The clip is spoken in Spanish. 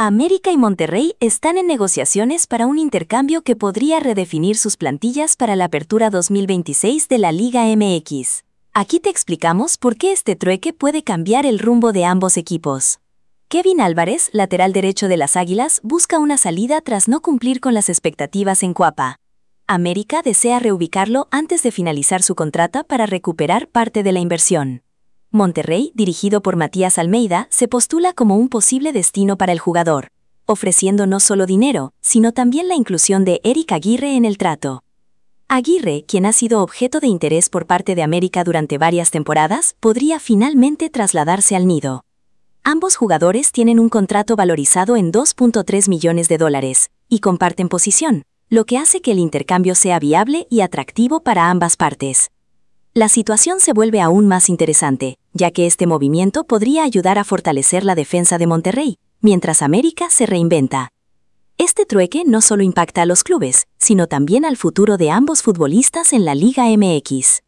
América y Monterrey están en negociaciones para un intercambio que podría redefinir sus plantillas para la apertura 2026 de la Liga MX. Aquí te explicamos por qué este trueque puede cambiar el rumbo de ambos equipos. Kevin Álvarez, lateral derecho de las Águilas, busca una salida tras no cumplir con las expectativas en Cuapa. América desea reubicarlo antes de finalizar su contrato para recuperar parte de la inversión. Monterrey, dirigido por Matías Almeida, se postula como un posible destino para el jugador, ofreciendo no solo dinero, sino también la inclusión de Eric Aguirre en el trato. Aguirre, quien ha sido objeto de interés por parte de América durante varias temporadas, podría finalmente trasladarse al nido. Ambos jugadores tienen un contrato valorizado en $2.3 millones y comparten posición, lo que hace que el intercambio sea viable y atractivo para ambas partes. La situación se vuelve aún más interesante, ya que este movimiento podría ayudar a fortalecer la defensa de Monterrey, mientras América se reinventa. Este trueque no solo impacta a los clubes, sino también al futuro de ambos futbolistas en la Liga MX.